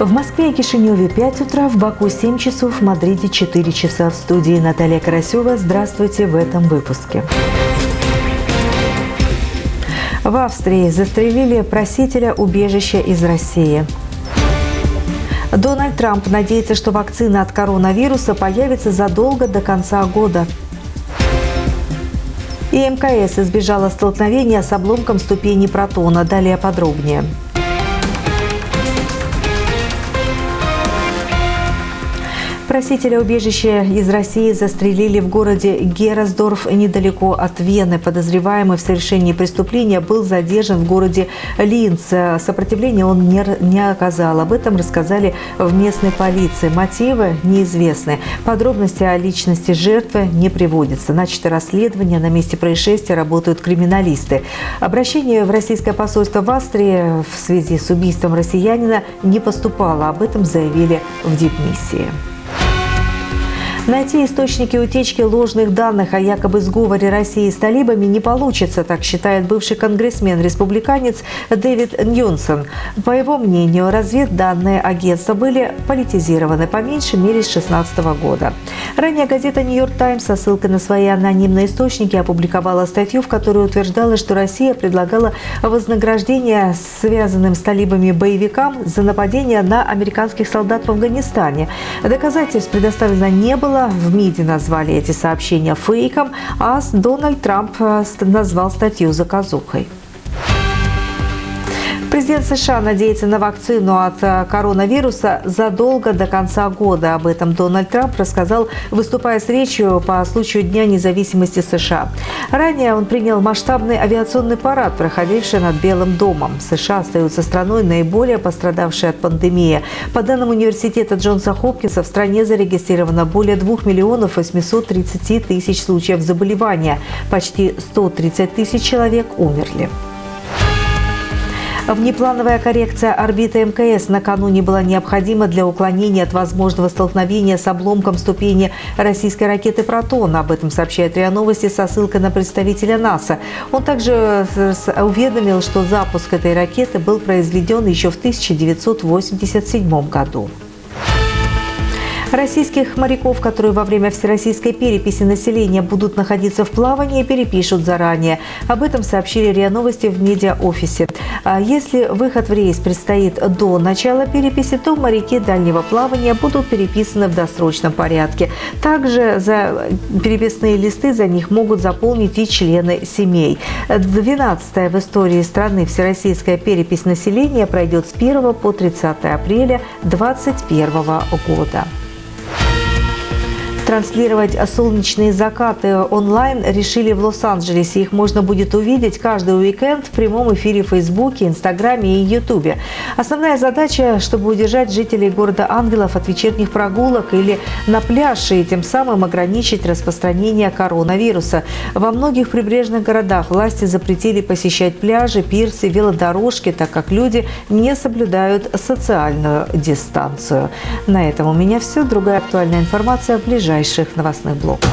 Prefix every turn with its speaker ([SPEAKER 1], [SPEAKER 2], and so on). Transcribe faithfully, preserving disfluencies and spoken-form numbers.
[SPEAKER 1] В Москве и Кишиневе пять утра, в Баку семь часов, в Мадриде четыре часа. В студии Наталья Карасева. Здравствуйте в этом выпуске. В Австрии застрелили просителя убежища из России. Дональд Трамп надеется, что вакцина от коронавируса появится задолго до конца года. И эм ка эс избежала столкновения с обломком ступени Протона. Далее подробнее. Просителя убежища из России застрелили в городе Герасдорф, недалеко от Вены. Подозреваемый в совершении преступления был задержан в городе Линц. Сопротивления он не, не оказал. Об этом рассказали в местной полиции. Мотивы неизвестны. Подробности о личности жертвы не приводятся. Начато расследование. На месте происшествия работают криминалисты. Обращение в российское посольство в Австрии в связи с убийством россиянина не поступало. Об этом заявили в дипмиссии. Найти источники утечки ложных данных о якобы сговоре России с талибами не получится, так считает бывший конгрессмен-республиканец Дэвид Ньюсон. По его мнению, разведданные агентства были политизированы по меньшей мере с две тысячи шестнадцатого года. Ранее газета «Нью-Йорк Таймс» со ссылкой на свои анонимные источники опубликовала статью, в которой утверждала, что Россия предлагала вознаграждение связанным с талибами боевикам за нападение на американских солдат в Афганистане. Доказательств предоставлено не было. В МИДе назвали эти сообщения фейком, а Дональд Трамп назвал статью заказухой. Президент США надеется на вакцину от коронавируса задолго до конца года. Об этом Дональд Трамп рассказал, выступая с речью по случаю Дня независимости США. Ранее он принял масштабный авиационный парад, проходивший над Белым домом. США остаются страной, наиболее пострадавшей от пандемии. По данным университета Джонса Хопкинса, в стране зарегистрировано более двух миллионов восьмисот тридцати тысяч случаев заболевания. Почти сто тридцать тысяч человек умерли. Внеплановая коррекция орбиты эм ка эс накануне была необходима для уклонения от возможного столкновения с обломком ступени российской ракеты «Протон». Об этом сообщает РИА Новости со ссылкой на представителя НАСА. Он также уведомил, что запуск этой ракеты был произведен еще в тысяча девятьсот восемьдесят седьмом году. Российских моряков, которые во время всероссийской переписи населения будут находиться в плавании, перепишут заранее. Об этом сообщили РИА Новости в медиа-офисе. Если выход в рейс предстоит до начала переписи, то моряки дальнего плавания будут переписаны в досрочном порядке. Также за переписные листы за них могут заполнить и члены семей. двенадцатая в истории страны всероссийская перепись населения пройдет с первого по тридцатое апреля две тысячи двадцать первого года. Транслировать солнечные закаты онлайн решили в Лос-Анджелесе. Их можно будет увидеть каждый уикенд в прямом эфире в Фейсбуке, Инстаграме и Ютубе. Основная задача, чтобы удержать жителей города ангелов от вечерних прогулок или на пляж и тем самым ограничить распространение коронавируса. Во многих прибрежных городах власти запретили посещать пляжи, пирсы, велодорожки, так как люди не соблюдают социальную дистанцию. На этом у меня все. Другая актуальная информация в ближайших новостных блоках.